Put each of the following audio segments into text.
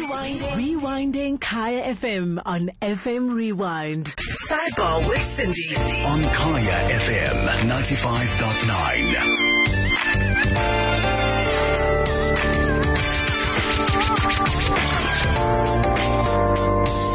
Rewinding Kaya FM on FM Rewind. Sidebar with Cindy on Kaya FM 95.9.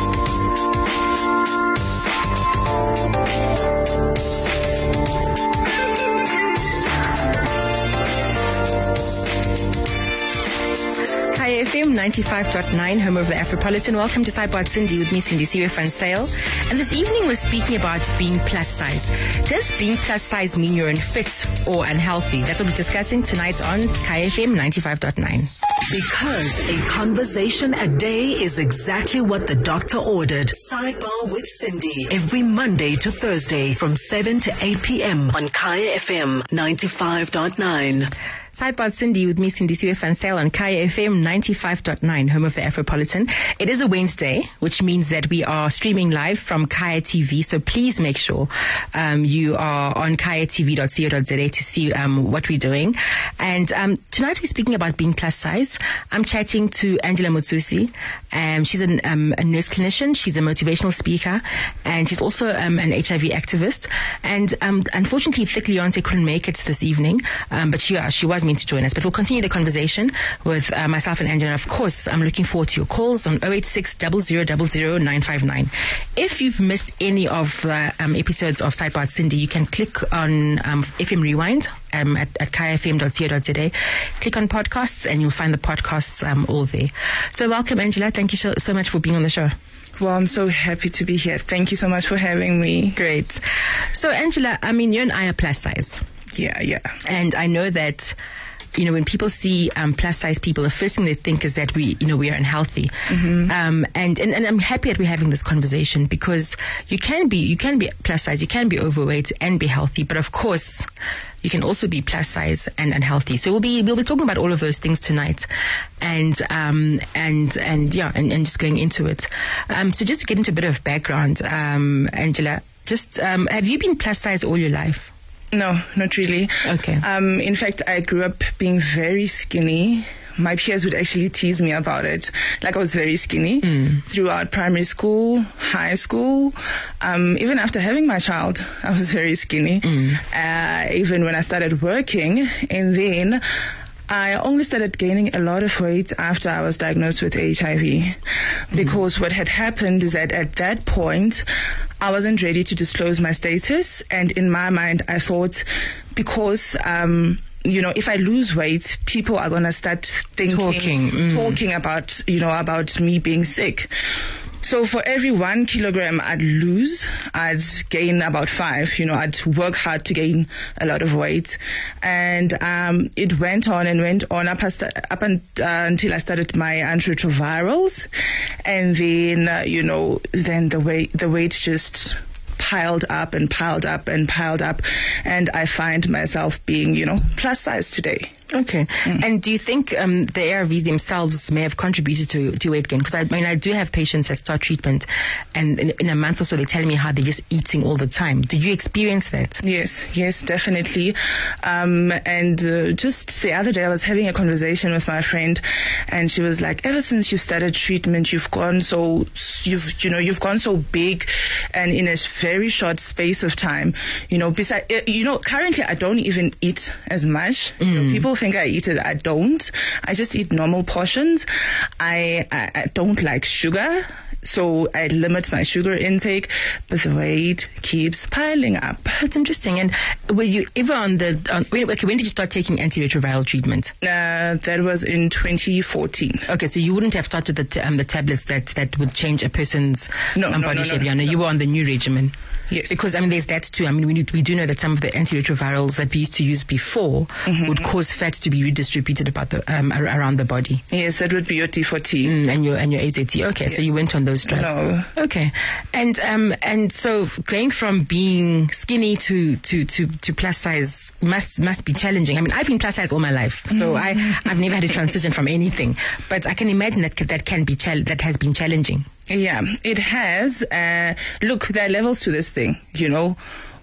FM 95.9, home of the Afropolitan. Welcome to Sidebar Cindy with me, Cindy Siwe Van Sale. And this evening we're speaking about being plus size. Does being plus size mean you're unfit or unhealthy? That's what we're discussing tonight on KFM 95.9. Because a conversation a day is exactly what the doctor ordered. Sidebar with Cindy every Monday to Thursday from 7 to 8 p.m. on Kaya FM 95.9. Sidebar Cindy with me, Cindy Siwe Van Sale on Kaya FM 95.9, home of the Afropolitan. It is a Wednesday, which means that we are streaming live from Kaya TV. So please make sure you are on kayatv.co.za to see what we're doing. And tonight we're speaking about being plus size. I'm chatting to Angela Motsusi. She's a nurse clinician. She's a motivational speaker. And she's also an HIV activist. And unfortunately, Thick Leonte couldn't make it this evening. But she was meant to join us, but we'll continue the conversation with myself and Angela. And of course, I'm looking forward to your calls on 086 0000959. If you've missed any of the episodes of Sidebar Cindy, you can click on FM Rewind at kayafm.co.za. Click on podcasts and you'll find the podcasts all there. So welcome, Angela. Thank you so much for being on the show. Well, I'm so happy to be here. Thank you so much for having me. Great. So, Angela, I mean, you and I are plus size. Yeah. And I know that, when people see plus size people, the first thing they think is that we are unhealthy. Mm-hmm. And I'm happy that we're having this conversation because you can be plus size, you can be overweight and be healthy, but of course you can also be plus size and unhealthy. So we'll be talking about all of those things tonight, and just going into it. So just to get into a bit of background, Angela, just have you been plus size all your life? No, not really. Okay. In fact, I grew up being very skinny. My peers would actually tease me about it. Like I was very skinny throughout primary school, high school. Even after having my child, I was very skinny. Even when I started working, and then I only started gaining a lot of weight after I was diagnosed with HIV. Because what had happened is that at that point, I wasn't ready to disclose my status. And in my mind, I thought because, if I lose weight, people are going to start talking about, about me being sick. So for every 1 kilogram I'd lose, I'd gain about 5. I'd work hard to gain a lot of weight. And it went on up until I started my antiretrovirals. And then, then the weight just piled up. And I find myself being, plus size today. Okay. And do you think the ARVs themselves may have contributed to weight gain? Because I do have patients that start treatment and in a month or so they're telling me how they're just eating all the time. Did you experience that? Yes, definitely. And just the other day I was having a conversation with my friend and she was like, ever since you started treatment, you've gone so big and in a very short space of time. Currently I don't even eat as much. People think I eat it. I don't. I just eat normal portions. I don't like sugar, so I limit my sugar intake, but the weight keeps piling up. That's interesting. And were you ever when did you start taking antiretroviral treatment? That was in 2014. Okay, so you wouldn't have started the tablets that would change a person's body shape. No, you were on the new regimen. Yes. Because, there's that too. We do know that some of the antiretrovirals that we used to use before would cause fat to be redistributed around the body. Yes, that would be your T4T. And your AZT. Okay, yes. So you went on those drugs. No. Okay. And so going from being skinny to plus size must be challenging. I've been plus size all my life, so I've never had to transition from anything. But I can imagine that has been challenging. Yeah, it has. Look, there are levels to this thing,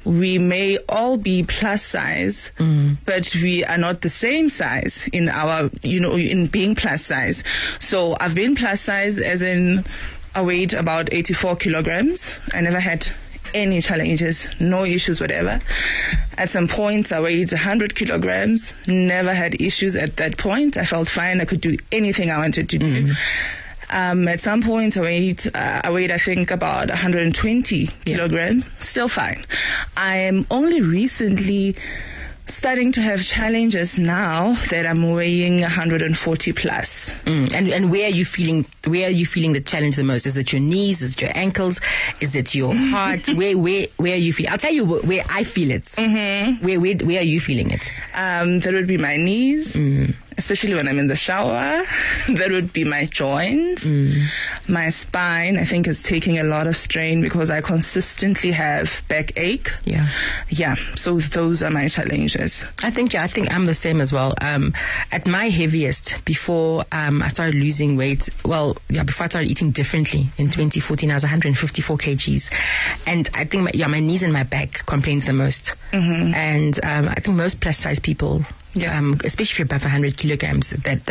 we may all be plus size, but we are not the same size in our, in being plus size. So I've been plus size as in I weighed about 84 kilograms. I never had any challenges, no issues, whatever. At some points, I weighed 100 kilograms, never had issues at that point. I felt fine. I could do anything I wanted to do. At some points, I weighed, I think, about 120 kilograms, still fine. I am only recently starting to have challenges now that I'm weighing 140 plus. And where are you feeling the challenge the most? Is it your knees? Is it your ankles? Is it your heart? Where are you feeling? I'll tell you where I feel it. Where are you feeling it? That would be my knees, especially when I'm in the shower. That would be my joints. My spine, I think, is taking a lot of strain because I consistently have backache. Yeah. So those are my challenges. I think I'm the same as well. At my heaviest, before I started losing weight, before I started eating differently in 2014, I was 154 kgs. And I think my knees and my back complains the most. And I think most plus size people, especially if you're above 100 kilograms,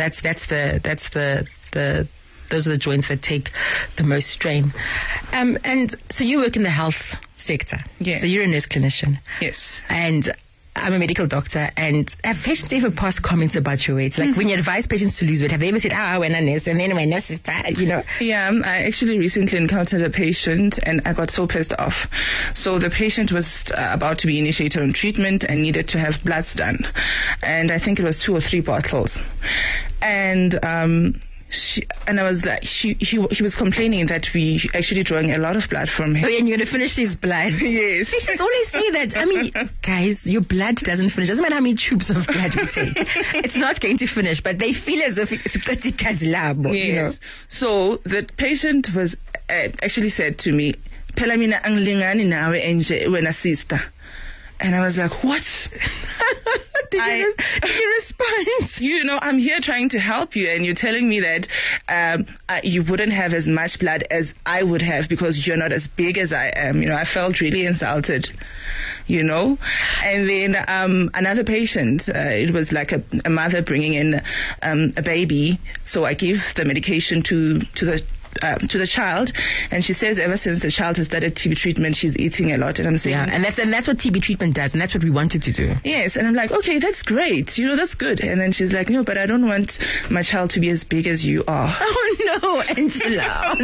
those are the joints that take the most strain. And so you work in the health sector. Yes. So you're a nurse clinician. Yes. And I'm a medical doctor, and have patients ever passed comments about your weight? Like when you advise patients to lose weight, have they ever said, when I'm a nurse, and then my nurse is tired, Yeah, I actually recently encountered a patient, and I got so pissed off. So the patient was about to be initiated on treatment and needed to have bloods done. And I think it was 2 or 3 bottles. And I was like, he was complaining that we actually drawing a lot of blood from him. Oh, and you're going to finish his blood. Yes. Patients always say that. I mean, guys, your blood doesn't finish. Doesn't matter how many tubes of blood you take. It's not going to finish, but they feel as if it's a Yes. So the patient was actually said to me, "Phela mina angilingani nawe enje wena sister." And I was like, what? Did you respond? I'm here trying to help you, and you're telling me that you wouldn't have as much blood as I would have because you're not as big as I am. I felt really insulted, And then another patient, it was like a mother bringing in a baby. So I gave the medication to the child, and she says ever since the child has started TB treatment, she's eating a lot. And I'm saying, and that's what TB treatment does, and that's what we wanted to do. Yes, and I'm like, okay, that's great, that's good. And then she's like, no, but I don't want my child to be as big as you are. Oh no, Angela.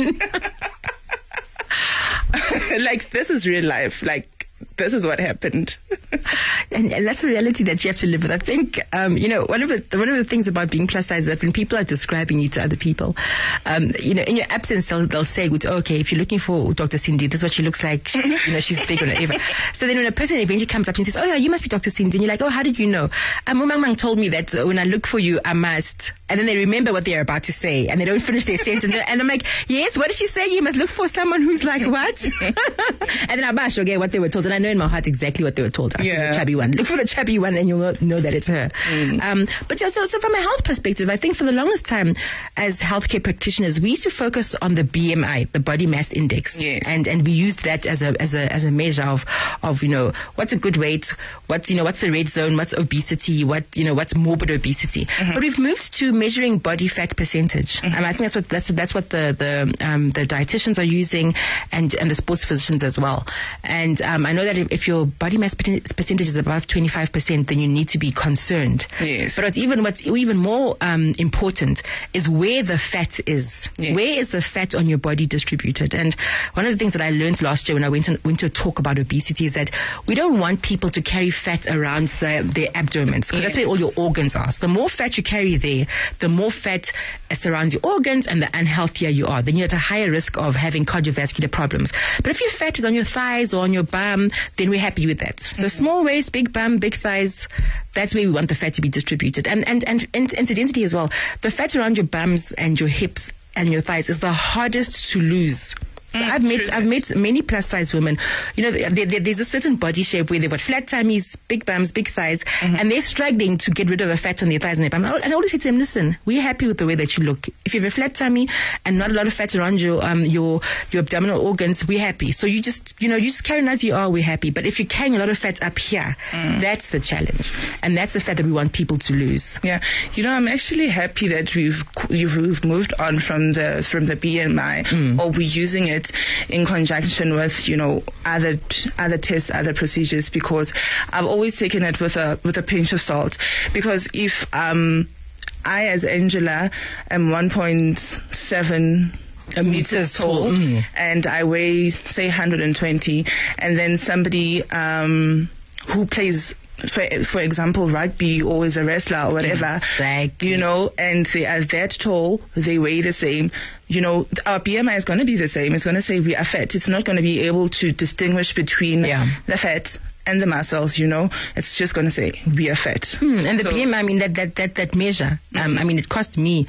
Like, this is real life. Like, this is what happened. and that's a reality that you have to live with. I think, one of the things about being plus size is that when people are describing you to other people, in your absence, they'll say, okay, if you're looking for Dr. Cindy, this is what she looks like. She's big or whatever. So then when a person eventually comes up and says, oh yeah, you must be Dr. Cindy, and you're like, oh, how did you know? Umamang told me that when I look for you, I must. And then they remember what they're about to say, and they don't finish their sentence. And I'm like, yes, what did she say? You must look for someone who's like what? And then I bash, okay, what they were told. And I know in my heart exactly what they were told. The chubby one. Look for the chubby one and you'll know that it's her. But yeah, so from a health perspective, I think for the longest time as healthcare practitioners, we used to focus on the BMI, the body mass index. Yes. And we used that as a measure of what's a good weight, what's the red zone, what's obesity, what's morbid obesity. But we've moved to measuring body fat percentage. I think that's what the dietitians are using and the sports physicians as well. And I know that if your body mass percentage is above 25%, then you need to be concerned. Yes. But what's even more important is where the fat is. Yes. Where is the fat on your body distributed? And one of the things that I learned last year when I went to a talk about obesity is that we don't want people to carry fat around their abdomens, because that's where all your organs are. So the more fat you carry there, the more fat surrounds your organs and the unhealthier you are. Then you're at a higher risk of having cardiovascular problems. But if your fat is on your thighs or on your bum, then we're happy with that. So small waist, big bum, big thighs, that's where we want the fat to be distributed. And incidentally as well, the fat around your bums and your hips and your thighs is the hardest to lose I've met many plus size women. You know, there's a certain body shape where they've got flat tummies, big bums, big thighs, and they're struggling to get rid of the fat on their thighs and their bum. And I always say to them, listen, we're happy with the way that you look. If you have a flat tummy and not a lot of fat around your abdominal organs, we're happy. So you just carry on as you are, we're happy. But if you're carrying a lot of fat up here, that's the challenge, and that's the fat that we want people to lose. Yeah, I'm actually happy that we've moved on from the BMI, or we're using it in conjunction with other tests, other procedures, because I've always taken it with a pinch of salt. Because if I, as Angela, am 1.7 meters tall, and I weigh, say, 120, and then somebody who plays, for example, rugby or is a wrestler or whatever, exactly. And they are that tall, they weigh the same, our BMI is going to be the same. It's going to say we are fat. It's not going to be able to distinguish between the fat and the muscles, it's just going to say we are fat. And the BMI, I mean, that measure, I mean, it cost me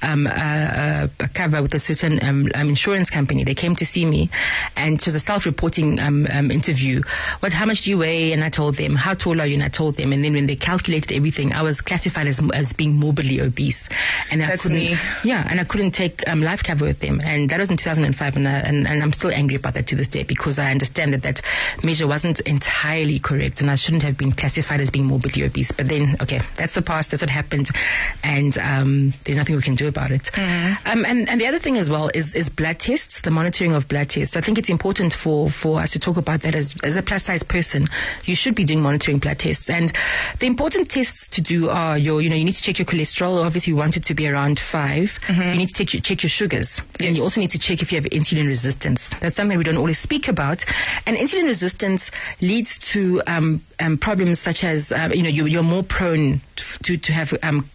a cover with a certain insurance company. They came to see me, and it was a self-reporting interview. How much do you weigh? And I told them. How tall are you? And I told them. And then when they calculated everything, I was classified as being morbidly obese. And that's me. Yeah, and I couldn't take life cover with them. And that was in 2005, and I'm still angry about that to this day, because I understand that measure wasn't entirely correct, and I shouldn't have been classified as being morbidly obese. But then, okay, that's the past, that's what happened, and there's nothing we can do about it. And the other thing as well is blood tests, the monitoring of blood tests. I think it's important for us to talk about that. As a plus size person, you should be doing monitoring blood tests, and the important tests to do are you need to check your cholesterol. Obviously, you want it to be around 5. You need to check your sugars, and you also need to check if you have insulin resistance. That's something we don't always speak about, and insulin resistance leads to problems such as you're more prone to have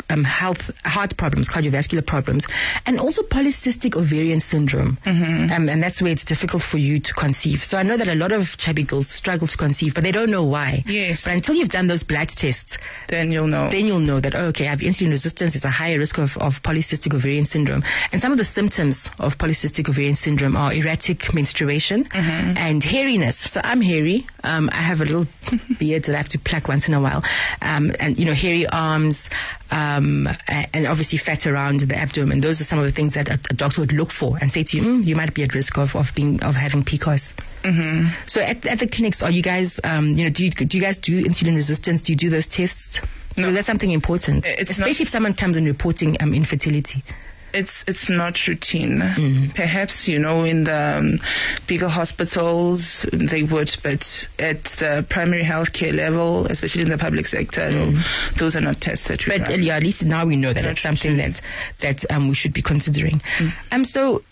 heart problems, cardiovascular problems, and also polycystic ovarian syndrome. And that's where it's difficult for you to conceive. So I know that a lot of chubby girls struggle to conceive, but they don't know why. Yes. But until you've done those blood tests, then you'll know. Then you'll know that, okay, I have insulin resistance. It's a higher risk of polycystic ovarian syndrome. And some of the symptoms of polycystic ovarian syndrome are erratic menstruation and hairiness. So I'm hairy. I have a little beard that I have to pluck once in a while, and hairy arms, and obviously fat around the abdomen. Those are some of the things that a doctor would look for and say to you, you might be at risk of having PCOS. So at the clinics, are you guys, do you guys do insulin resistance? Do you do those tests? No, that's something important, especially if someone comes in reporting infertility. It's not routine. Perhaps, in the bigger hospitals they would, but at the primary healthcare level, especially in the public sector, those are not tests that we run. But at least now we know that it's something that we should be considering. So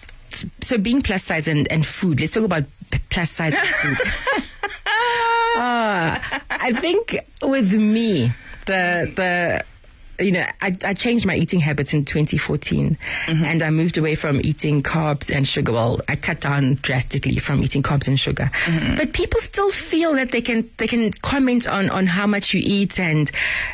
being plus size and food, let's talk about plus size and food. I think with me, I changed my eating habits in 2014, and I moved away from eating carbs and sugar. Well, I cut down drastically from eating carbs and sugar. But people still feel that they can comment on how much you eat and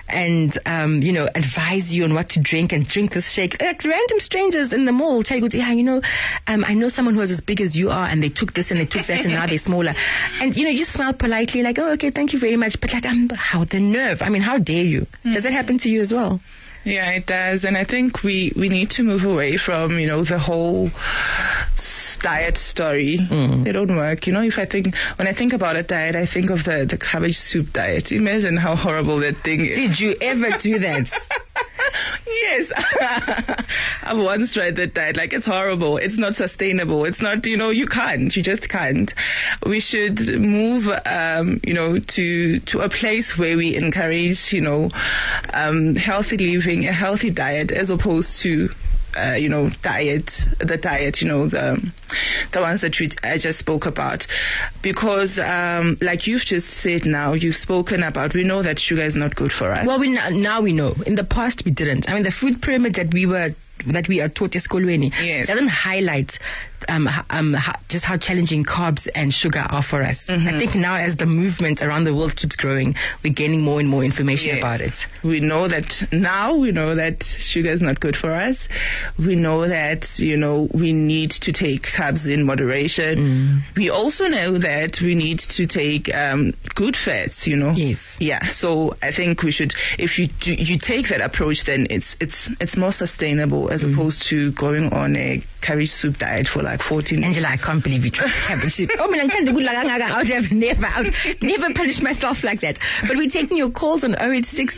advise you on what to drink and drink this shake. Like random strangers in the mall tell you, I know someone who was as big as you are, and they took this and they took that, and now they're smaller. And you smile politely, like, oh, okay, thank you very much. But like, how the nerve? I mean, how dare you? Does that happen to you as well? Yeah, it does. And I think we need to move away from, the whole diet story. They don't work. When I think about a diet, I think of the cabbage soup diet. Imagine how horrible that thing is. Did you ever do that? Yes. I've once tried that diet. Like, it's horrible. It's not sustainable. It's not, you just can't. We should move, to a place where we encourage, healthy living, a healthy diet, as opposed to the ones that I just spoke about. Because, like you've just said now, you've spoken about, we know that sugar is not good for us. Well, now we know. In the past, we didn't. I mean, the food pyramid that we were that we are taught esikolweni Yes. doesn't highlight just how challenging carbs and sugar are for us. I think now as the movement around the world keeps growing, we're gaining more and more information Yes. about it. We know that sugar is not good for us. We know that, we need to take carbs in moderation. We also know that we need to take good fats, Yes. Yeah, so I think we should, if you take that approach, then it's more sustainable as opposed to going on a curry soup diet for like 14 days. Angela, I can't believe you tried cabbage soup. I would have never punished myself like that. But we're taking your calls on 086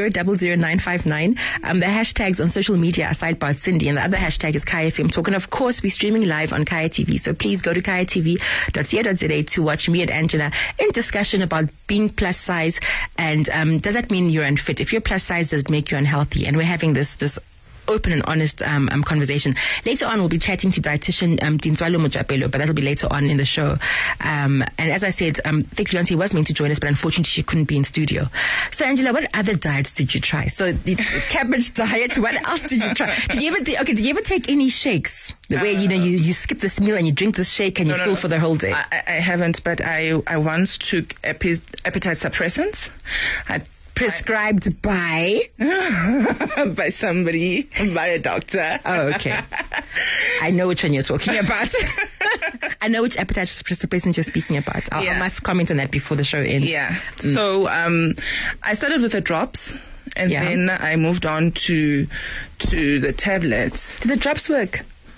00959. The hashtags on social media are Sidebar Cindy, and the other hashtag is Kaya FM Talk. And of course, we're streaming live on Kaya TV. So please go to kayatv.co.za to watch me and Angela in discussion about being plus size. And does that mean you're unfit? If you're plus size, does it make you unhealthy? And we're having this open and honest conversation. Later on, we'll be chatting to dietitian Dintswalo Mojapelo, but that'll be later on in the show. And as I said, Vic Leonti was meant to join us, but unfortunately she couldn't be in studio. So Angela, what other diets did you try? So the cabbage diet, what else did you try? Did you ever take any shakes? Where, you skip this meal and you drink this shake and you full for the whole day? I haven't, but I once took appetite suppressants. Prescribed by? By somebody, by a doctor. Oh, okay. I know which one you're talking about. I know which appetite suppressant you're speaking about. I must comment on that before the show ends. Yeah. So I started with the drops, and then I moved on to the tablets. Did the drops work?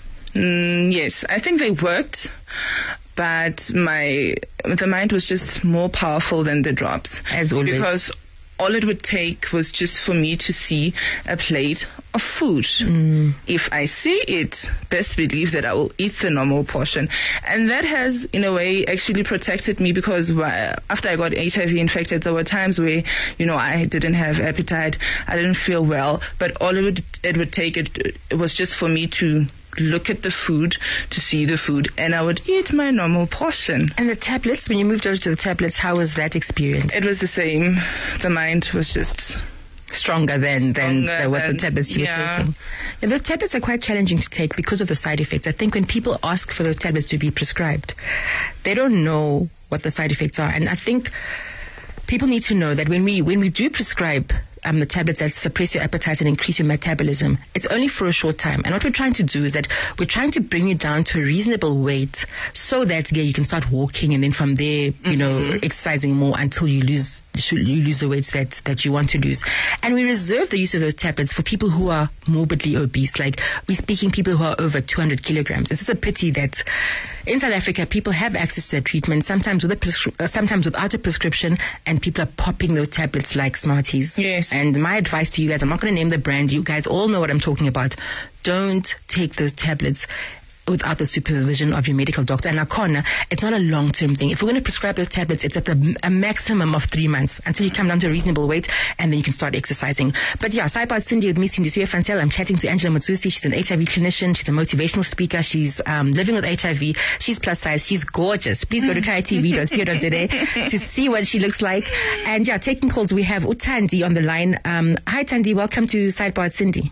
Yes, I think they worked. But the mind was just more powerful than the drops. As always. Because all it would take was just for me to see a plate of food. If I see it, best believe that I will eat the normal portion. And that has, in a way, actually protected me, because after I got HIV infected, there were times where, I didn't have appetite, I didn't feel well, but all it would take, it was just for me to look at the food, to see the food, and I would eat my normal portion. And the tablets, when you moved over to the tablets, how was that experience? It was the same. The mind was just stronger than what the tablets you were taking. And those tablets are quite challenging to take because of the side effects. I think when people ask for those tablets to be prescribed, they don't know what the side effects are. And I think people need to know that when we do prescribe the tablets that suppress your appetite and increase your metabolism, it's only for a short time. And what we're trying to do is that we're trying to bring you down to a reasonable weight so that you can start walking, and then from there, exercising more until you lose the weight that you want to lose. And we reserve the use of those tablets for people who are morbidly obese. Like, we're speaking people who are over 200 kilograms. It's just a pity that in South Africa, people have access to that treatment, sometimes sometimes without a prescription, and people are popping those tablets like Smarties. Yes. And my advice to you guys, I'm not going to name the brand. You guys all know what I'm talking about. Don't take those tablets without the supervision of your medical doctor. And Akona, it's not a long-term thing. If we're going to prescribe those tablets, it's at a maximum of 3 months until you come down to a reasonable weight, and then you can start exercising. But yeah, Sidebar Cindy with me, Cindy Fansel. I'm chatting to Angela Motsusi. She's an HIV clinician. She's a motivational speaker. She's living with HIV. She's plus size. She's gorgeous. Please go to kayatv.co.za to see what she looks like. And yeah, taking calls, we have Utandi on the line. Hi, Tandi. Welcome to Sidebar Cindy.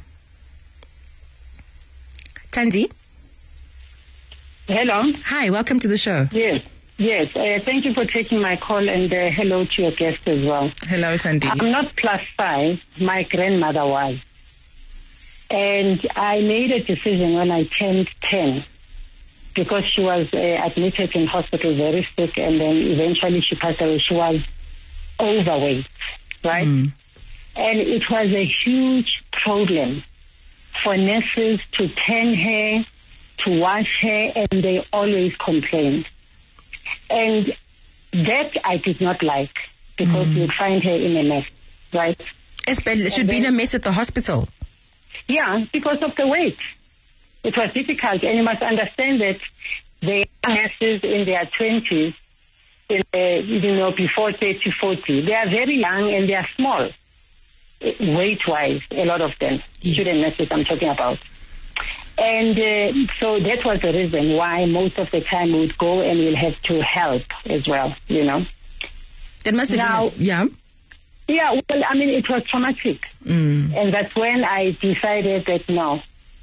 Tandi? Hello. Hi, welcome to the show. Yes. Thank you for taking my call, and hello to your guest as well. Hello, Tandi. I'm not plus size. My grandmother was. And I made a decision when I turned 10, because she was admitted in hospital very sick, and then eventually she passed away. She was overweight, right? And it was a huge problem for nurses to tend her, to wash her, and they always complained. And that I did not like, because you'd find her in a mess, right? It should be in a mess at the hospital. Yeah, because of the weight. It was difficult, and you must understand that they are nurses in their 20s, before 30, 40. They are very young and they are small, weight-wise, a lot of them. Yes. Student nurses I'm talking about. And so that was the reason why most of the time we would go and we'll have to help as well, That must have been, yeah? Yeah, well, I mean, it was traumatic. And that's when I decided that, no,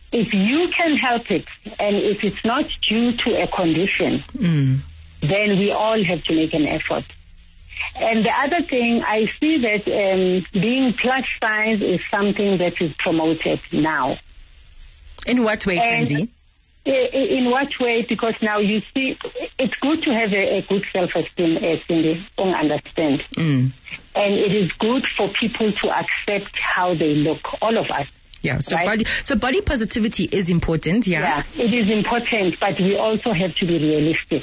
if you can help it, and if it's not due to a condition, then we all have to make an effort. And the other thing, I see that being plus size is something that is promoted now. In what way, Sandy? In what way? Because now you see, it's good to have a good self-esteem, Cindy, don't understand. And it is good for people to accept how they look, all of us. Yeah, so right? body positivity is important, Yeah, it is important, but we also have to be realistic.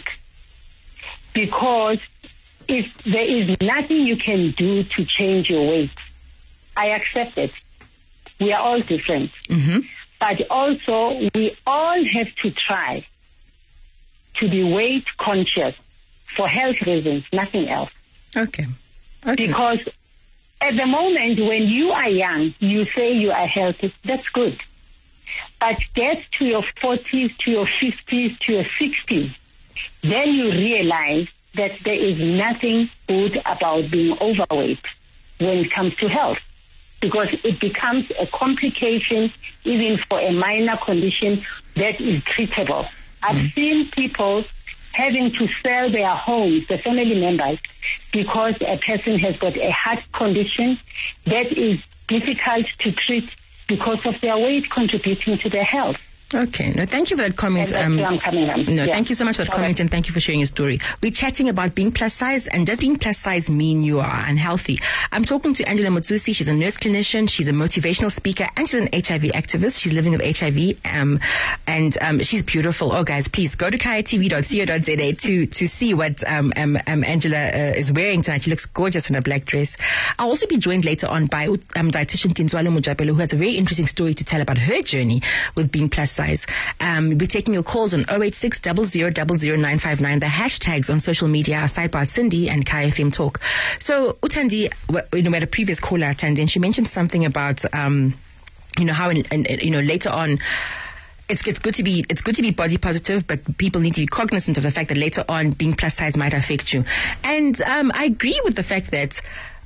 Because if there is nothing you can do to change your weight, I accept it. We are all different. But also, we all have to try to be weight conscious for health reasons, nothing else. Okay. Because at the moment, when you are young, you say you are healthy. That's good. But get to your 40s, to your 50s, to your 60s, then you realize that there is nothing good about being overweight when it comes to health, because it becomes a complication even for a minor condition that is treatable. I've seen people having to sell their homes, the family members, because a person has got a heart condition that is difficult to treat because of their weight contributing to their health. Okay. No, thank you for that comment. And that's where I'm coming from. No, thank you so much for that comment, and thank you for sharing your story. We're chatting about being plus size, and does being plus size mean you are unhealthy? I'm talking to Angela Motsusi. She's a nurse clinician, she's a motivational speaker, and she's an HIV activist. She's living with HIV, and she's beautiful. Oh, guys, please go to kayatv.co.za to see what Angela is wearing tonight. She looks gorgeous in a black dress. I'll also be joined later on by dietitian Tintswalo Mojapelo, who has a very interesting story to tell about her journey with being plus size. We'll be taking your calls on 086 00 959. The hashtags on social media are Sidebar Cindy and Kaya FM Talk. So, Utandi, we had a previous caller, Tandi, and she mentioned something about, how, later on, it's good to be body positive, but people need to be cognizant of the fact that later on being plus size might affect you. And I agree with the fact that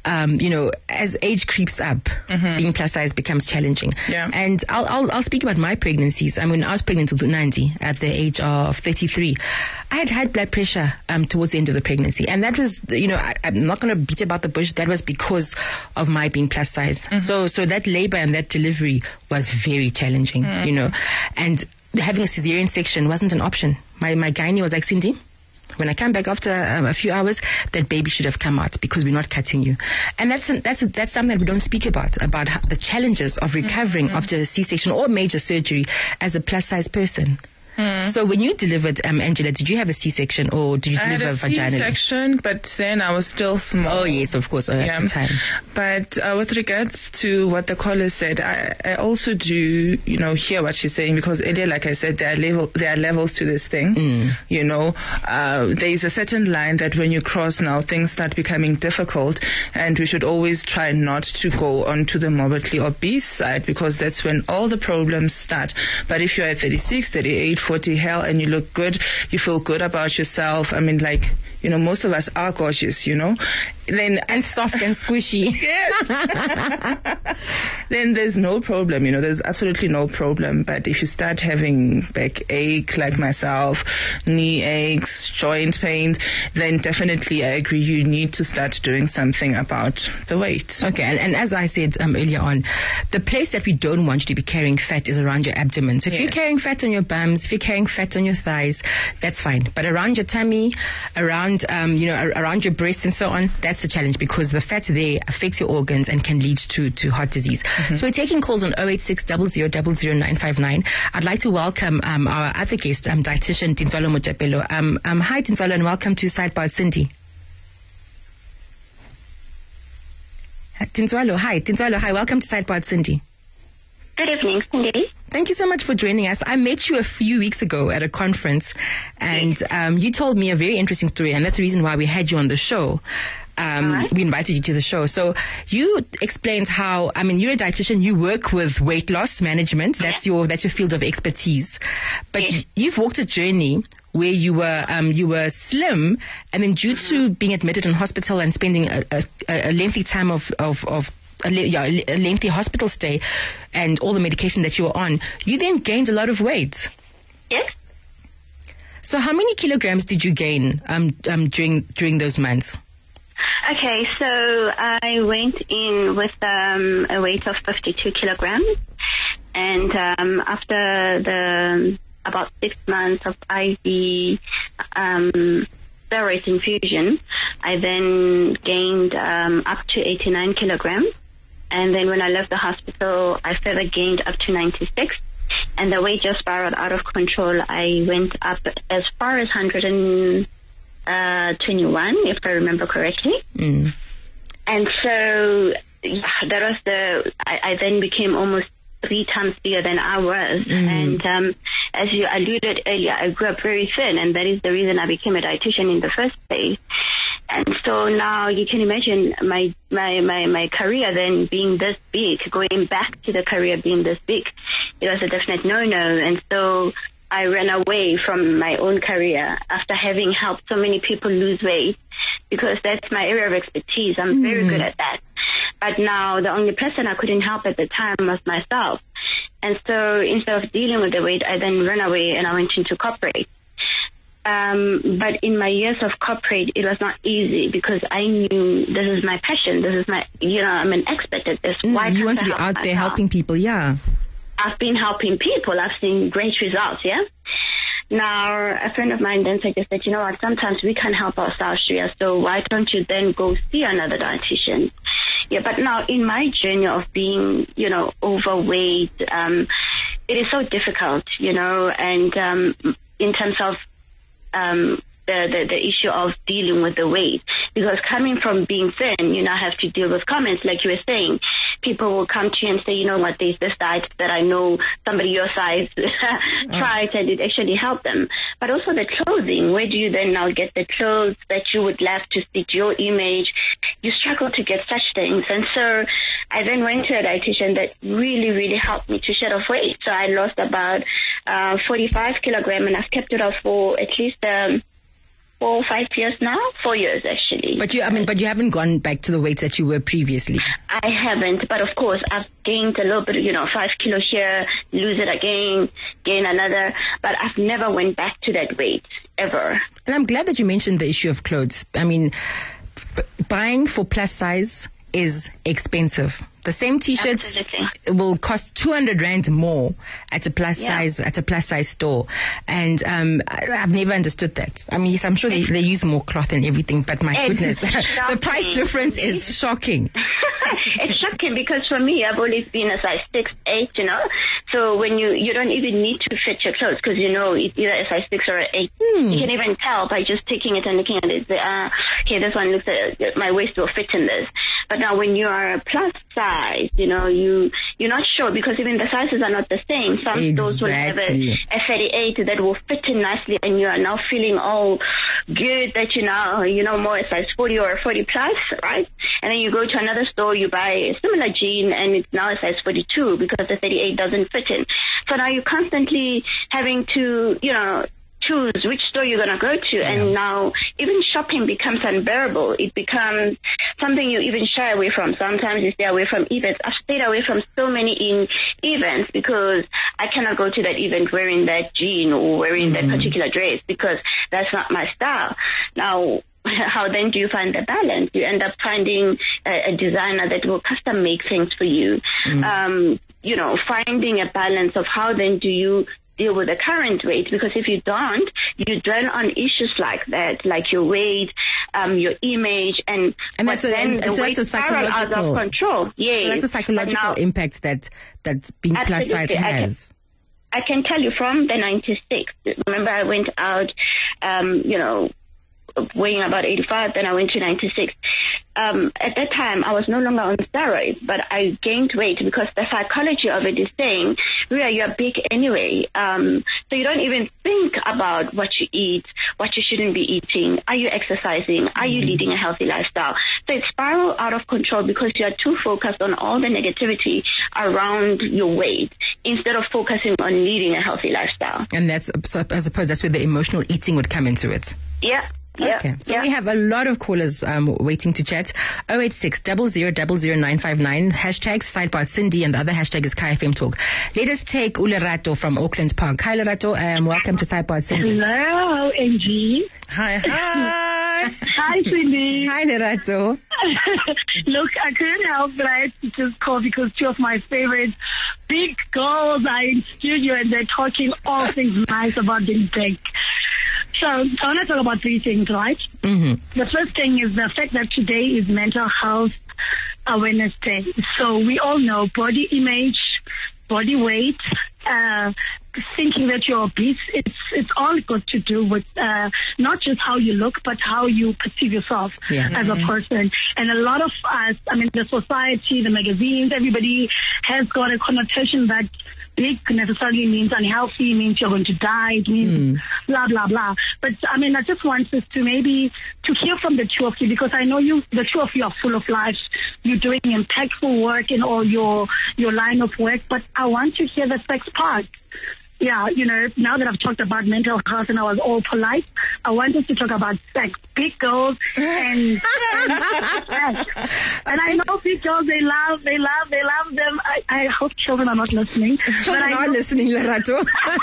as age creeps up, being plus size becomes challenging. Yeah. And I'll speak about my pregnancies. I mean, I was pregnant with 90 at the age of 33. I had high blood pressure towards the end of the pregnancy, and that was, I'm not going to beat about the bush. That was because of my being plus size. So that labor and that delivery was very challenging, and having a cesarean section wasn't an option. My gynae was like, Cindy, when I come back after a few hours, that baby should have come out because we're not cutting you. And that's something that we don't speak about the challenges of recovering after a C-section or major surgery as a plus-size person. So when you delivered, Angela, did you have a C-section or did you deliver vaginally? I had a C-section, but then I was still small. Oh, yes, of course, at the time. But with regards to what the caller said, I also do, hear what she's saying, because earlier, like I said, there are levels to this thing. There is a certain line that when you cross now, things start becoming difficult, and we should always try not to go onto the morbidly obese side, because that's when all the problems start. But if you're at 36, 38, 40, hell, and you look good, you feel good about yourself. I mean, most of us are gorgeous, and soft and squishy. Yes. Then there's no problem, there's absolutely no problem. But if you start having backache like myself, knee aches, joint pains, then definitely I agree you need to start doing something about the weight. Okay, and as I said earlier on, the place that we don't want you to be carrying fat is around your abdomen. So if you're carrying fat on your bums, if you're carrying fat on your thighs, that's fine. But around your tummy, around your breast and so on, that's the challenge, because the fat there affects your organs and can lead to heart disease. So we're taking calls on 086 00 959. I'd like to welcome our other guest, dietitian Tintswalo Mojapelo. Hi, Tintswalo, and welcome to Sidebar Cindy. Tintswalo, hi, welcome to Sidebar Cindy. Good evening, Cindy. Thank you so much for joining us. I met you a few weeks ago at a conference, and you told me a very interesting story, and that's the reason why we had you on the show. We invited you to the show. So you explained how, you're a dietitian, you work with weight loss management. That's your field of expertise. But you've walked a journey where you were slim, and then due to being admitted in hospital and spending a lengthy time of a lengthy hospital stay and all the medication that you were on, you then gained a lot of weight. Yes. So how many kilograms did you gain during those months? Okay, so I went in with a weight of 52 kilograms. And after about 6 months of IV steroid infusion, I then gained up to 89 kilograms. And then when I left the hospital, I further gained up to 96. And the weight just spiraled out of control. I went up as far as 121, if I remember correctly. Mm. And so that was I then became almost 3 times bigger than I was. And as you alluded earlier, I grew up very thin, and that is the reason I became a dietitian in the first place. And so now you can imagine my career then being this big, going back to the career being this big. It was a definite no-no. And so I ran away from my own career after having helped so many people lose weight, because that's my area of expertise. I'm very good at that. But now the only person I couldn't help at the time was myself. And so instead of dealing with the weight, I then ran away and I went into corporate. But in my years of corporate, it was not easy, because I knew this is my passion. This is my, I'm an expert at this. Why you can't want to I be help out there myself? helping people, yeah. I've been helping people. I've seen great results, yeah? Now, a friend of mine then suggested, you know what, sometimes we can't help ourselves, Shreya, so why don't you then go see another dietitian? Yeah, but now in my journey of being, overweight, it is so difficult, and in terms of the issue of dealing with the weight, because coming from being thin, you now have to deal with comments like you were saying. People will come to you and say, you know what, there's this diet that I know somebody your size tried and it actually helped them. But also the clothing, where do you then now get the clothes that you would love to fit your image? You struggle to get such things. And so I then went to a dietitian that really, really helped me to shed off weight. So I lost about 45 kilograms, and I've kept it off for at least 4 or 5 years now. 4 years, actually. But you haven't gone back to the weight that you were previously. I haven't, but of course I've gained a little bit, 5 kilos here, lose it again, gain another, but I've never went back to that weight, ever. And I'm glad that you mentioned the issue of clothes. I mean, buying for plus size is expensive. The same T-shirt will cost 200 rand more at a plus size store, and I've never understood that. I mean, yes, I'm sure they use more cloth and everything, but my goodness, the price difference is shocking. It's shocking, because for me, I've always been a size 6, 8, So when you don't even need to fit your clothes, because it's either a size 6 or an 8. You can even tell by just taking it and looking at it. Okay, this one looks like my waist will fit in this. But now when you are a plus size, you're not sure, because even the sizes are not the same. Some stores will have a 38 that will fit in nicely, and you are now feeling good that more a size 40 or a 40 plus, right? And then you go to another store, you buy a similar jean, and it's now a size 42 because the 38 doesn't fit in. So now you're constantly having to, choose which store you're going to go to. Yeah. And now even shopping becomes unbearable. It becomes something you even shy away from. Sometimes you stay away from events. I've stayed away from so many events because I cannot go to that event wearing that jean or wearing that particular dress, because that's not my style. Now, how then do you find the balance? You end up finding a designer that will custom make things for you. Finding a balance of how then do you deal with the current weight, because if you don't, you dwell on issues like that, like your weight, your image, and that's a psychological out of control. Yes. So that's a psychological impact that being plus size has. I can tell you from the 96. Remember, I went out, weighing about 85, then I went to 96. At that time, I was no longer on steroids, but I gained weight because the psychology of it is saying, Ria, you're big anyway. So you don't even think about what you eat, what you shouldn't be eating. Are you exercising? Are you leading a healthy lifestyle? So it spiraled out of control because you are too focused on all the negativity around your weight instead of focusing on leading a healthy lifestyle. And I suppose that's where the emotional eating would come into it. Yeah. Okay, so we have a lot of callers waiting to chat. 086 0000959. Hashtag Sidebar Cindy, and the other hashtag is KFM Talk. Let us take Lerato from Auckland Park. Hi, Lerato. Welcome to Sidebar Cindy. Hello, Angie. Hi. Hi, Cindy. Hi, Lerato. Look, I couldn't help but I had to just call because two of my favorite big girls are in studio and they're talking all things nice about being big. So I want to talk about three things, right? Mm-hmm. The first thing is the fact that today is Mental Health Awareness Day. So we all know body image, body weight, thinking that you're obese, it's all got to do with not just how you look, but how you perceive yourself as a person. And a lot of us, I mean, the society, the magazines, everybody has got a connotation that big necessarily means unhealthy, means you're going to die, it means blah, blah, blah. But, I mean, I just want us to maybe to hear from the two of you, because I know the two of you are full of life. You're doing impactful work in all your line of work, but I want to hear the sex part. Yeah, you know, now that I've talked about mental health and I was all polite, I want us to talk about sex. Big girls and sex. And I know big girls, they love them. I hope children are not listening. Children are listening, Lerato.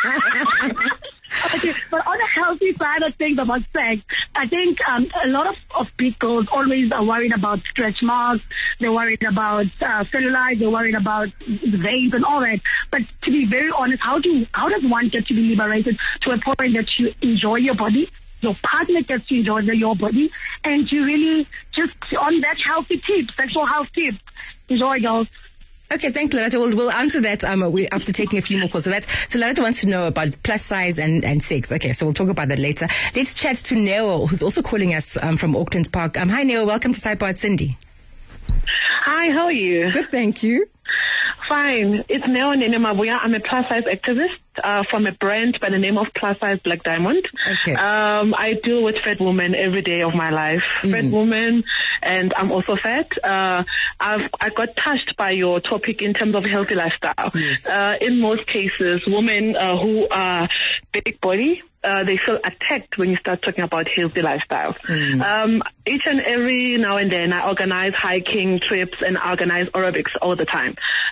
Okay, but on the healthy side of things about sex, I think a lot of big girls always are worried about stretch marks, they're worried about cellulite, they're worried about veins and all that. But to be very honest, how does one get to be liberated to a point that you enjoy your body, your partner gets to enjoy your body, and you really just on that healthy tip, sexual health tip, enjoy, girls. Okay, thanks, Lerato. We'll answer that after taking a few more calls. So Lerato wants to know about plus size and sex. Okay, so we'll talk about that later. Let's chat to Neo, who's also calling us from Auckland Park. Hi, Neo. Welcome to Sidebar Cindy. Hi, how are you? Good, thank you. Fine. It's Neo Nenemabuya. I'm a plus-size activist from a brand by the name of Plus Size Black Diamond. Okay. I deal with fat women every day of my life. Fat women, and I'm also fat. I got touched by your topic in terms of healthy lifestyle. Yes. In most cases, women who are big body, they feel attacked when you start talking about healthy lifestyles. Each and every now and then, I organize hiking trips and I organize aerobics all the time.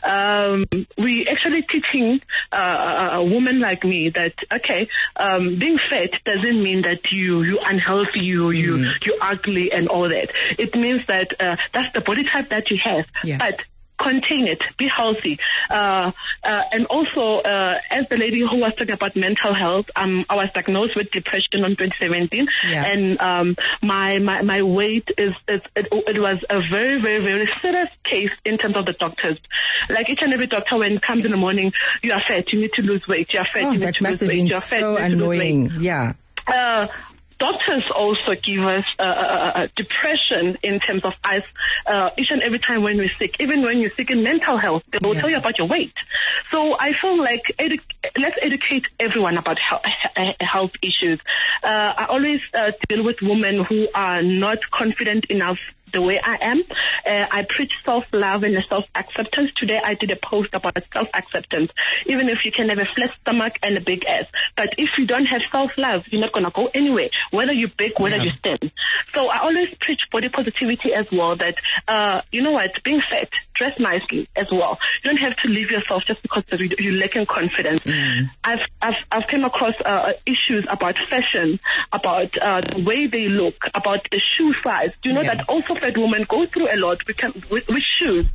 We actually teaching a woman like me that, okay, being fat doesn't mean that you unhealthy, you ugly and all that. It means that that's the body type that you have. Yeah. But contain it, be healthy. And also, as the lady who was talking about mental health, I was diagnosed with depression in 2017. Yeah. And my weight it was a very, very, very serious case in terms of the doctors. Like each and every doctor, when it comes in the morning, you are fat, you need to lose weight, you are fat, you need to lose weight, you are fat, so annoying. Yeah. Doctors also give us depression in terms of us each and every time when we're sick. Even when you're sick in mental health, they will tell you about your weight. So I feel like let's educate everyone about health issues. I always deal with women who are not confident enough the way I am. I preach self-love and self-acceptance. Today I did a post about self-acceptance. Even if you can have a flat stomach and a big ass. But if you don't have self-love, you're not going to go anywhere, whether you big, whether you thin. So I always preach body positivity as well, that, you know what, being fat, dress nicely as well. You don't have to leave yourself just because you're lacking confidence. I've come across issues about fashion, about the way they look, about the shoe size. Do you know that also fat women go through a lot with shoes?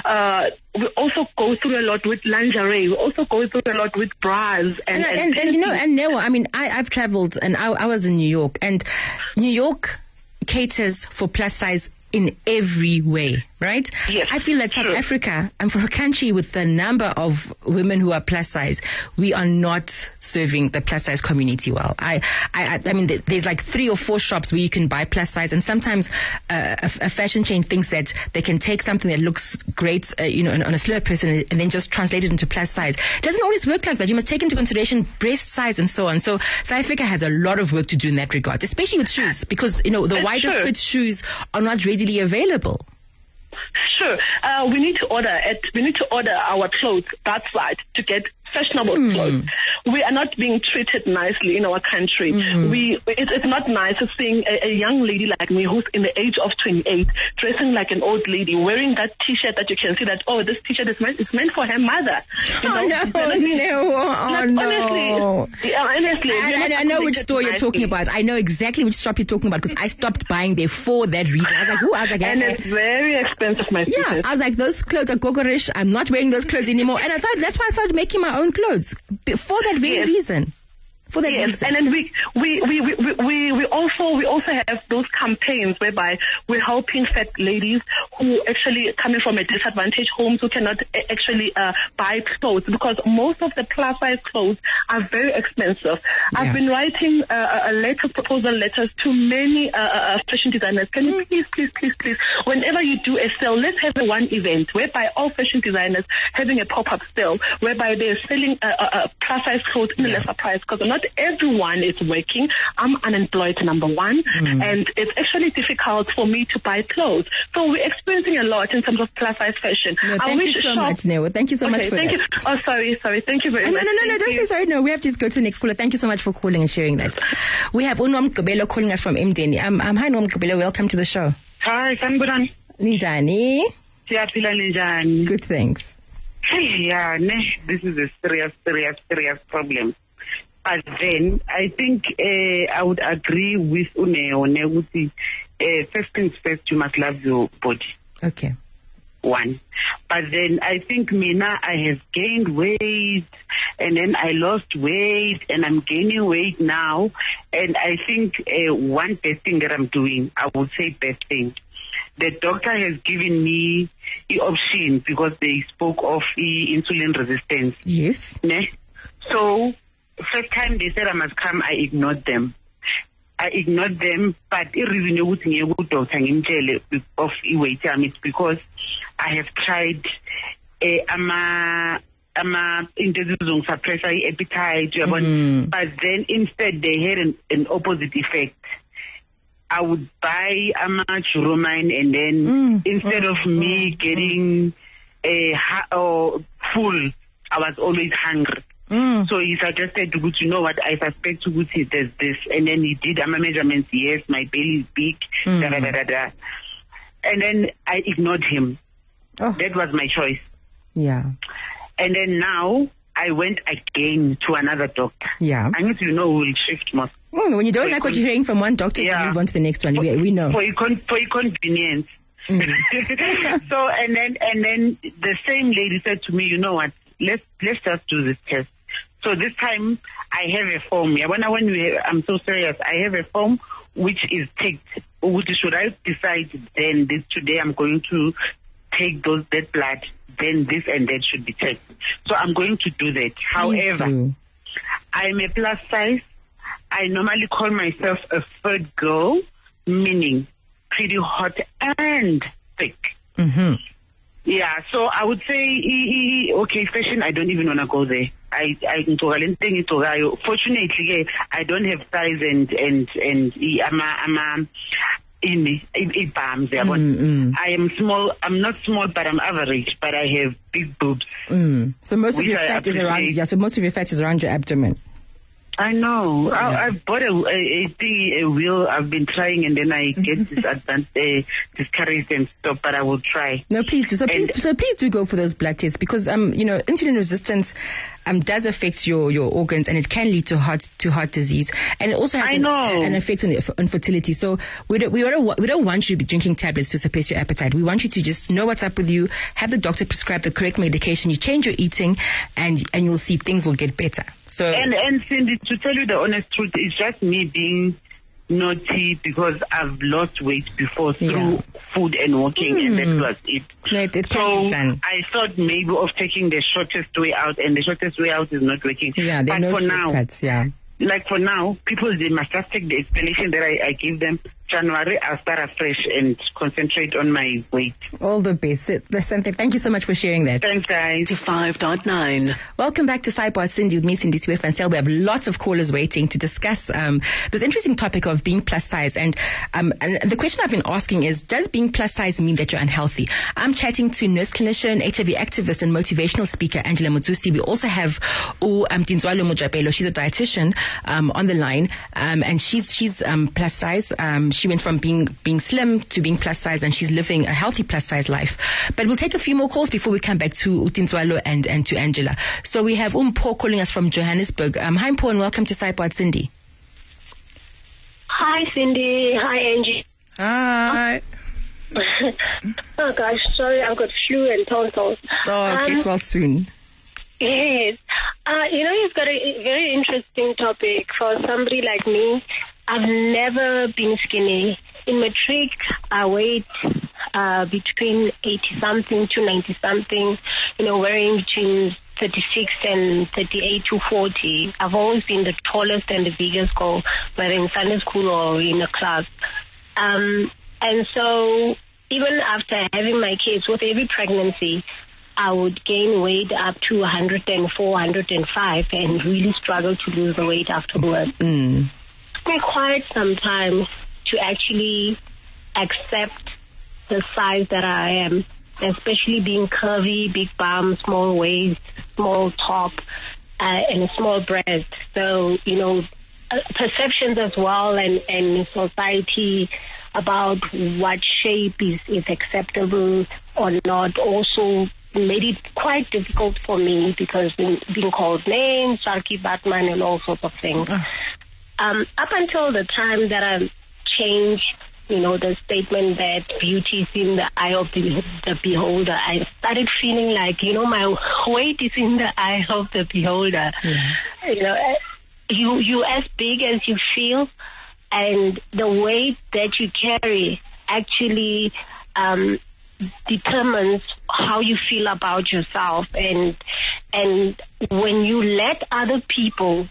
We also go through a lot with lingerie. We also go through a lot with bras and you know, and no, I mean, I've traveled and I was in New York, and New York caters for plus size in every way, right? Yes, I feel that South Africa, and for a country with the number of women who are plus size, we are not serving the plus size community well. I mean, there's like 3 or 4 shops where you can buy plus size, and sometimes a fashion chain thinks that they can take something that looks great, you know, on a slimmer person, and then just translate it into plus size. It doesn't always work like that. You must take into consideration breast size and so on. So South Africa has a lot of work to do in that regard, especially with shoes, because, you know, the wider fit shoes are not readily available. Sure. We need to order our clothes that size to get fashionable clothes. We are not being treated nicely in our country. It's not nice seeing a young lady like me who's in the age of 28 dressing like an old lady, wearing that T-shirt that you can see that, oh, this T-shirt is meant for her mother. Honestly, I know which store you're talking about. I know exactly which shop you're talking about because I stopped buying there for that reason. I was like, and it's very expensive, my sister. Yeah, I was like, those clothes are gogorish. I'm not wearing those clothes anymore. And that's why I started making my own clothes for that very reason. For that reason. And then we also have those campaigns whereby we're helping fat ladies who actually coming from a disadvantaged homes who cannot actually buy clothes because most of the plus size clothes are very expensive. I've been writing proposal letters to many fashion designers. Can you please, whenever you do a sale, let's have one event whereby all fashion designers having a pop-up sale whereby they're selling plus size clothes in a lesser price because not everyone is working. I'm unemployed, number one, and it's actually difficult for me to buy clothes. So we're experiencing a lot in terms of plus size fashion. No, thank you so much, Newa. Thank you so much for that. Oh, sorry. Thank you very much. No, don't say sorry. No, we have to go to the next caller. Thank you so much for calling and sharing that. We have Unom Gobelo calling us from Mdeni. Hi, Unom Gobelo. Welcome to the show. Hi, Sanburan. Ninjani. Good, thanks. Yeah, this is a serious problem. But then I think I would agree with Une. First things first, you must love your body. Okay. One. But then I think I have gained weight and then I lost weight and I'm gaining weight now. And I think one best thing that I'm doing, I would say best thing. The doctor has given me the option because they spoke of insulin resistance. Yes. So first time they said I must come, I ignored them. But the reason it's because I have tried suppress appetite, but then instead they had an opposite effect. I would buy Churomine and then instead of me getting full, I was always hungry. So he suggested to you know what, I suspect to there's this, and then he did measurements. Yes, my belly is big, and then I ignored him. That was my choice. Yeah. And then now I went again to another doctor. Yeah. I need to know who will shift most. When you don't like what you're hearing from one doctor, you move on to the next one. We know. For convenience. So and then the same lady said to me, you know what? Let's just do this test. So this time I have a form. I'm so serious. I have a form which is ticked. Should I decide then this today I'm going to take that blood, then this and that should be checked. So I'm going to do that. However, I'm a plus size. I normally call myself a third girl, meaning pretty hot and thick. Yeah, so I would say, okay, fashion, I don't even want to go there. Fortunately, I don't have size and I am small. I'm not small, but I'm average. But I have big boobs. So most of your fat is around. Yeah. So most of your fat is around your abdomen. I know. Yeah. I bought a wheel. I've been trying, and then I get discouraged and stop. But I will try. No, please do. So please do go for those blood tests because insulin resistance does affect your organs, and it can lead to heart disease, and it also has an effect on fertility. So we don't want you to be drinking tablets to suppress your appetite. We want you to just know what's up with you, have the doctor prescribe the correct medication, you change your eating, and you'll see things will get better. So and Cindy, to tell you the honest truth, it's just me being naughty because I've lost weight before through food and walking, and that was it. No, it can be done. I thought maybe of taking the shortest way out, and the shortest way out is not working. Yeah, there are no shortcuts. Like for now, people, they must just take the explanation that I give them. January, I'll start afresh and concentrate on my weight. All the best. Thank you so much for sharing that. Thanks, guys. 5.9. Welcome back to Sidebar Cindy with me, Cindy Sue Fansel. We have lots of callers waiting to discuss this interesting topic of being plus size. And the question I've been asking is, does being plus size mean that you're unhealthy? I'm chatting to nurse clinician, HIV activist, and motivational speaker Angela Motsusi. We also have Dinzwalo Mojapelo. She's a dietitian on the line, and she's plus size. She went from being slim to being plus size, and she's living a healthy plus size life. But we'll take a few more calls before we come back to Dinzwalo and to Angela. So we have Paul calling us from Johannesburg. Hi, Paul, and welcome to Sideboard Cindy. Hi, Cindy. Hi, Angie. Hi. Oh, gosh, sorry, I've got flu and tonsils. Oh, get well soon. Yes. You've got a very interesting topic for somebody like me. I've never been skinny. In matric, I weighed between 80-something to 90-something, wearing between 36 and 38 to 40. I've always been the tallest and the biggest girl, whether in Sunday school or in a class. And so even after having my kids, with every pregnancy, I would gain weight up to 104, 105 and really struggle to lose the weight afterwards. It took me quite some time to actually accept the size that I am, especially being curvy, big bum, small waist, small top, and a small breast. So, perceptions as well and society about what shape is acceptable or not also made it quite difficult for me, because being called names, Sharky Batman, and all sorts of things. Up until the time that I changed, the statement that beauty is in the eye of the beholder, I started feeling like, my weight is in the eye of the beholder. You as big as you feel, and the weight that you carry actually determines how you feel about yourself. And when you let other people,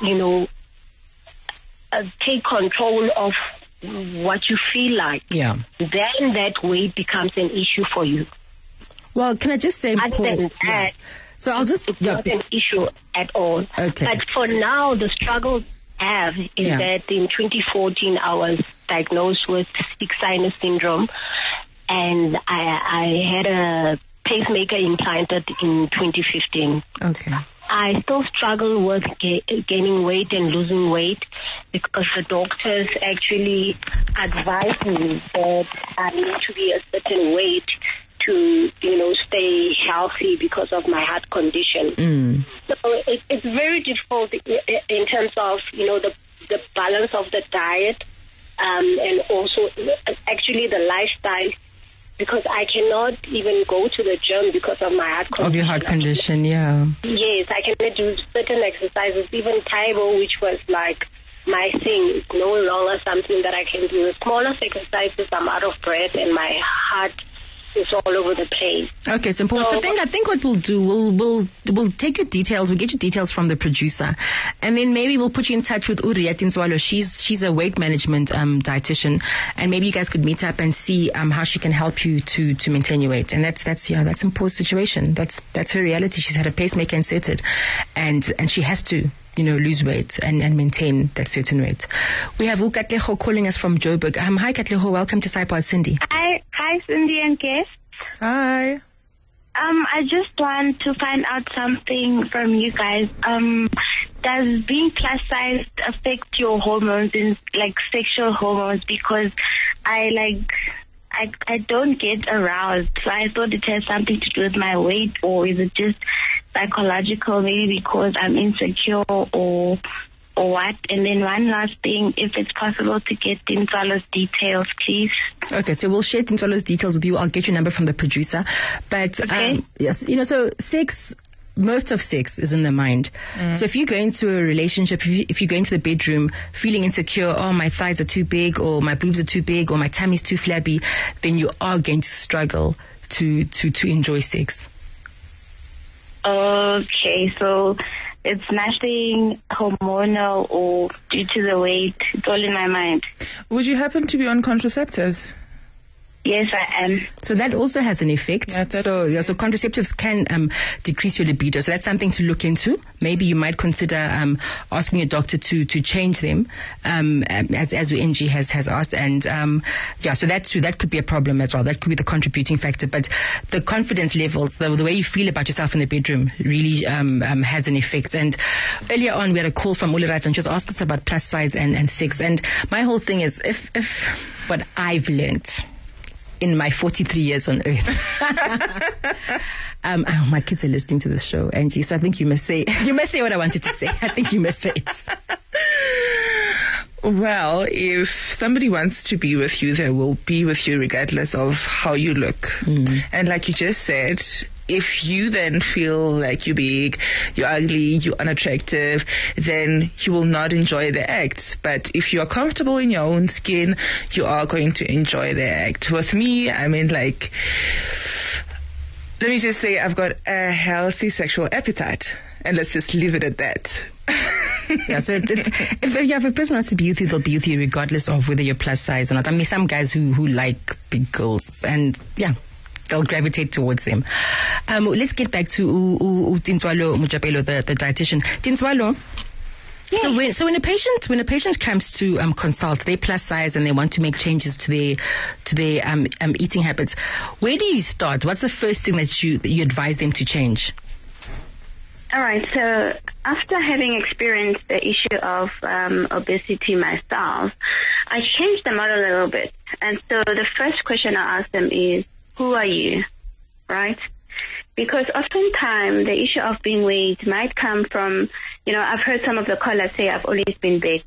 take control of what you feel like, then that weight becomes an issue for you. Well, can I just say, Paul, so I'll just... It's not an issue at all. Okay. But for now, the struggle I have is that in 2014, I was diagnosed with sick sinus syndrome, and I had a pacemaker implanted in 2015. Okay. I still struggle with gaining weight and losing weight, because the doctors actually advise me that I need to be a certain weight to, stay healthy because of my heart condition. So it's very difficult in terms of, the balance of the diet, and also actually the lifestyle, because I cannot even go to the gym because of my heart condition. Of your heart condition, yeah. Yes, I cannot do certain exercises. Even Taibo, which was like my thing, is no longer something that I can do. The smallest exercises, I'm out of breath, and my heart is all over the place. Okay, so Paul, I think what we'll do, we'll take your details, we'll get your details from the producer, and then maybe we'll put you in touch with Uriat Inswalo. She's a weight management dietitian, and maybe you guys could meet up and see how she can help you to maintain your weight. And that's in Paul's situation. That's her reality. She's had a pacemaker inserted, and she has to lose weight and maintain that certain weight. We have Katleho calling us from Joburg. Hi, Katleho. Welcome to Sideboard Cindy. Hi, Cindy and guests. Hi. I just want to find out something from you guys. Does being plus size affect your hormones, in like sexual hormones? Because I don't get aroused, so I thought it has something to do with my weight, or is it just psychological, maybe because I'm insecure or what? And then one last thing, if it's possible to get Dinzwalo's details, please. Okay, so we'll share Dinzwalo's details with you. I'll get your number from the producer. But yes, so most of sex is in the mind. So if you go into a relationship, if you go into the bedroom feeling insecure, oh, my thighs are too big, or my boobs are too big, or my tummy's too flabby, then you are going to struggle to enjoy sex. Okay, so it's nothing hormonal or due to the weight. It's all in my mind. Would you happen to be on contraceptives? Yes, I am. So that also has an effect. Yeah, so contraceptives can decrease your libido. So that's something to look into. Maybe you might consider asking your doctor to change them, as NG has asked. And so that's true. That could be a problem as well. That could be the contributing factor. But the confidence levels, the way you feel about yourself in the bedroom, really has an effect. And earlier on, we had a call from Ulirat, and she was asking us about plus size and sex. And my whole thing is, if what I've learned in my 43 years on earth. My kids are listening to this show, Angie, so I think you must say what I wanted to say. I think you must say it. Well, if somebody wants to be with you, they will be with you regardless of how you look. And like you just said, if you then feel like you're big, you're ugly, you're unattractive, then you will not enjoy the act. But if you are comfortable in your own skin, you are going to enjoy the act. With me, I mean, like, let me just say I've got a healthy sexual appetite. And let's just leave it at that. Yeah, so if a person wants to be with you, they'll be with you regardless of whether you're plus size or not. I mean, some guys who like big girls, and yeah, they'll gravitate towards them. Let's get back to Tintswalo Mojapelo, the dietitian. Tintswalo. Yes. So when a patient comes to consult, they're plus size and they want to make changes to their eating habits, where do you start? What's the first thing that you advise them to change? All right, so after having experienced the issue of obesity myself, I changed the model a little bit. And so the first question I ask them is, who are you, right? Because oftentimes the issue of being weight might come from, I've heard some of the callers say, I've always been big.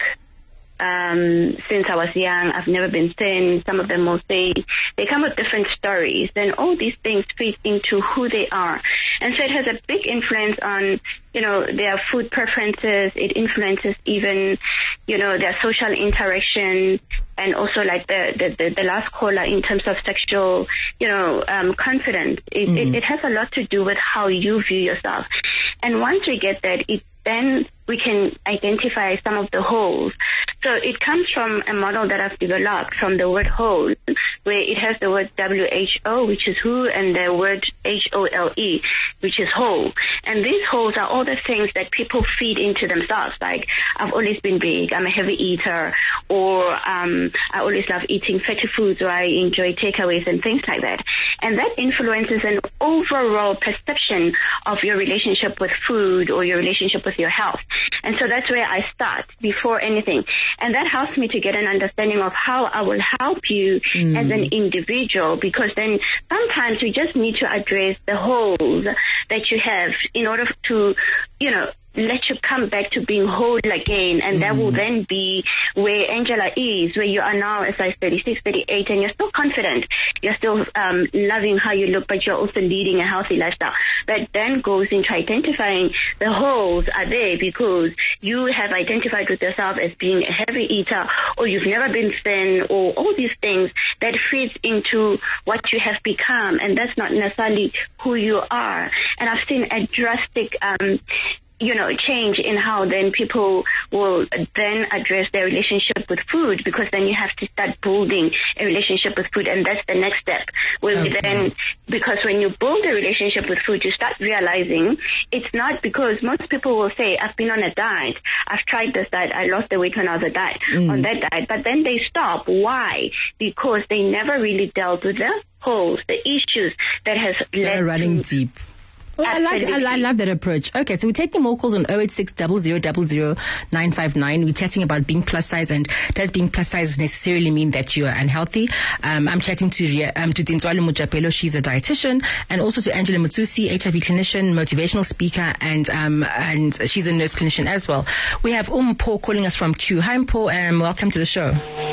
Since I was young, I've never been thin. Some of them will say they come with different stories. Then all these things feed into who they are. And so it has a big influence on, their food preferences. It influences even, their social interaction, and also like the last caller in terms of sexual, confidence. It has a lot to do with how you view yourself. And once we get that, then we can identify some of the holes. So it comes from a model that I've developed from the word whole, where it has the word WHO, which is who, and the word HOLE, which is whole. And these holes are all the things that people feed into themselves, like I've always been big, I'm a heavy eater, or I always love eating fatty foods, or I enjoy takeaways and things like that. And that influences an overall perception of your relationship with food or your relationship with your health. And so that's where I start before anything. And that helps me to get an understanding of how I will help you as an individual, because then sometimes we just need to address the holes that you have in order to, let you come back to being whole again. And that will then be where Angela is, where you are now a size 36, 38, and you're still confident. You're still loving how you look, but you're also leading a healthy lifestyle. That then goes into identifying the holes are there because you have identified with yourself as being a heavy eater, or you've never been thin, or all these things that feeds into what you have become, and that's not necessarily who you are. And I've seen a drastic change in how then people will then address their relationship with food, because then you have to start building a relationship with food, and that's the next step. Because when you build a relationship with food, you start realizing it's not, because most people will say, I've been on a diet, I've tried this diet, I lost the weight when I was on that diet, but then they stop. Why? Because they never really dealt with the holes, the issues that has led running to deep. Well, I love that approach. Okay, so we're taking more calls on 086 0000 959. We're chatting about being plus size, and does being plus size necessarily mean that you are unhealthy? I'm chatting to Tintswalo Mojapelo, she's a dietitian, and also to Angela Mutsusi, HIV clinician, motivational speaker, and she's a nurse clinician as well. We have Paul calling us from Q. Hi, Paul, and welcome to the show.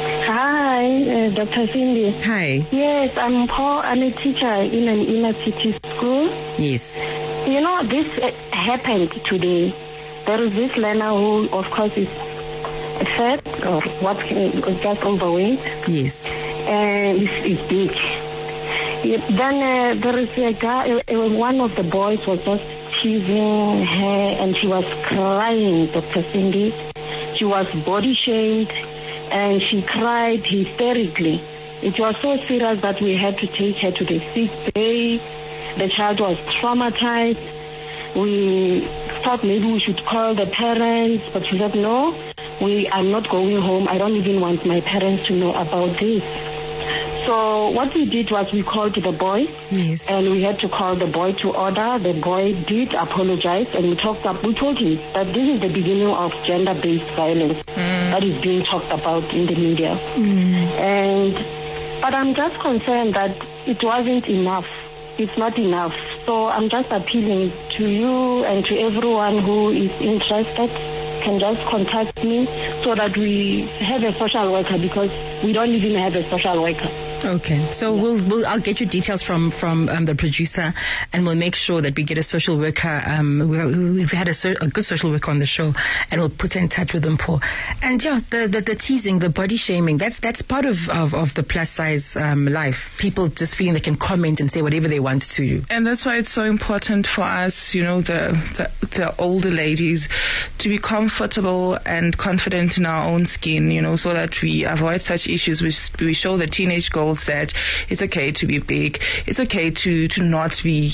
Hi, Dr. Cindy. Hi. Yes, I'm Paul. I'm a teacher in an inner city school. Yes. This happened today. There is this learner who, of course, is fat or just overweight. Yes. And is big. Then there is a guy, one of the boys was just teasing her, and she was crying, Dr. Cindy. She was body shamed, and she cried hysterically. It was so serious that we had to take her to the sick bay. The child was traumatized. We thought maybe we should call the parents, but she said, no, I'm not going home. I don't even want my parents to know about this. So what we did was we called the boy, yes, and we had to call the boy to order. The boy did apologize, and we told him that this is the beginning of gender-based violence that is being talked about in the media. But I'm just concerned that it wasn't enough. It's not enough. So I'm just appealing to you and to everyone who is interested, can just contact me so that we have a social worker, because we don't even have a social worker. Okay, so I'll get you details from the producer, and we'll make sure that we get a social worker. We've had a good social worker on the show, and we'll put her in touch with them, Paul. And yeah, the teasing, the body shaming, that's part of the plus size life. People just feeling they can comment and say whatever they want to you. And that's why it's so important for us, the older ladies, to be comfortable and confident in our own skin, so that we avoid such issues. We show the teenage girls that it's okay to be big. It's okay to not be,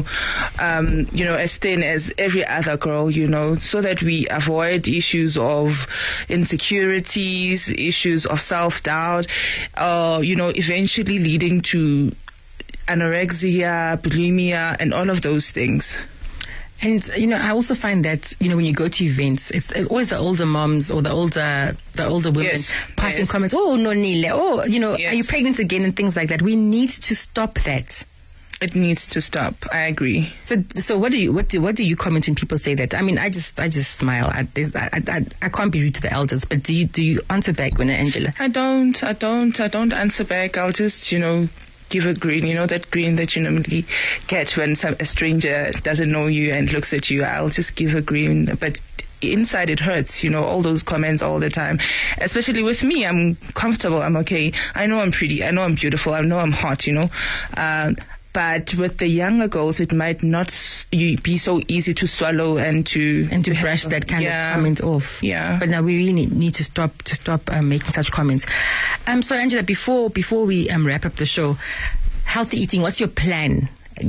as thin as every other girl, so that we avoid issues of insecurities, issues of self-doubt, eventually leading to anorexia, bulimia, and all of those things. And, I also find that, when you go to events, it's always the older moms or the older women passing comments, oh, no, Nile, are you pregnant again, and things like that. We need to stop that. It needs to stop. I agree. So what do you comment when people say that? I mean, I just smile. I can't be rude to the elders, but do you answer back, when Angela? I don't answer back. I'll just, give a grin, that grin that you normally get when a stranger doesn't know you and looks at you. I'll just give a grin, but inside it hurts, all those comments all the time. Especially with me, I'm comfortable, I'm okay. I know I'm pretty, I know I'm beautiful, I know I'm hot, But with the younger girls, it might not be so easy to swallow and to brush that kind of comment off. Yeah. But now we really need to stop making such comments. So Angela, before we wrap up the show, healthy eating. What's your plan?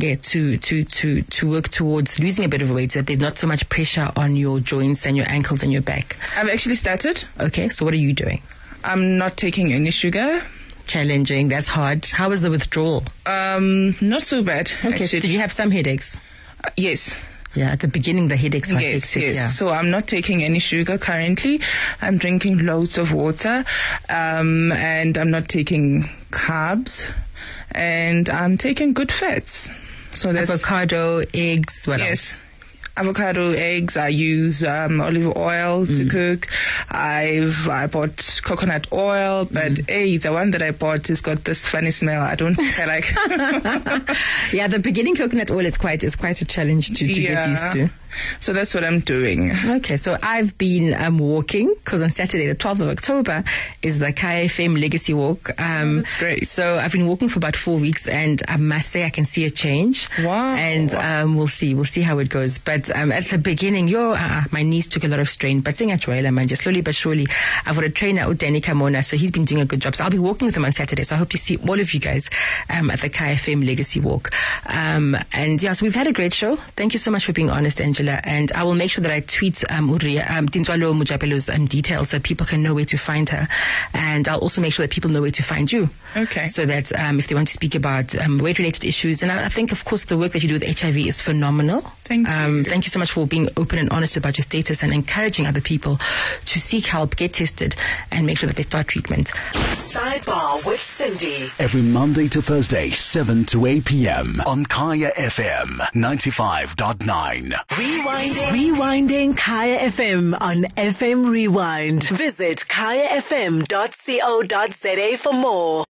To work towards losing a bit of weight, so that there's not so much pressure on your joints and your ankles and your back. I've actually started. Okay. So what are you doing? I'm not taking any sugar. Challenging. That's hard. How was the withdrawal? Not so bad. Okay. Actually. Did you have some headaches? Yes. Yeah, at the beginning the headaches were hectic. Yes. Yeah. So I'm not taking any sugar currently. I'm drinking loads of water, and I'm not taking carbs, and I'm taking good fats. So that's avocado, eggs. What else? Avocado, eggs. I use olive oil to cook. I bought coconut oil, but the one that I bought has got this funny smell. I don't like. Yeah, the beginning coconut oil is quite a challenge to get used to. So that's what I'm doing. Okay, so I've been walking, because on Saturday, the 12th of October, is the Kaya FM Legacy Walk. That's great. So I've been walking for about 4 weeks, and I must say I can see a change. Wow. And we'll see how it goes. But at the beginning, my knees took a lot of strain. But just slowly but surely, I've got a trainer, Udani Kamona, so he's been doing a good job. So I'll be walking with him on Saturday. So I hope to see all of you guys at the Kaya FM Legacy Walk. So we've had a great show. Thank you so much for being honest, Angela. And I will make sure that I tweet Tintswalo Mujapelo's details so people can know where to find her. And I'll also make sure that people know where to find you. Okay. So that if they want to speak about weight-related issues. And I think, of course, the work that you do with HIV is phenomenal. Thank you. Thank you so much for being open and honest about your status and encouraging other people to seek help, get tested, and make sure that they start treatment. Sidebar with Cindy. Every Monday to Thursday, 7 to 8 p.m. on Kaya FM 95.9. Rewinding Kaya FM on FM Rewind. Visit kayafm.co.za for more.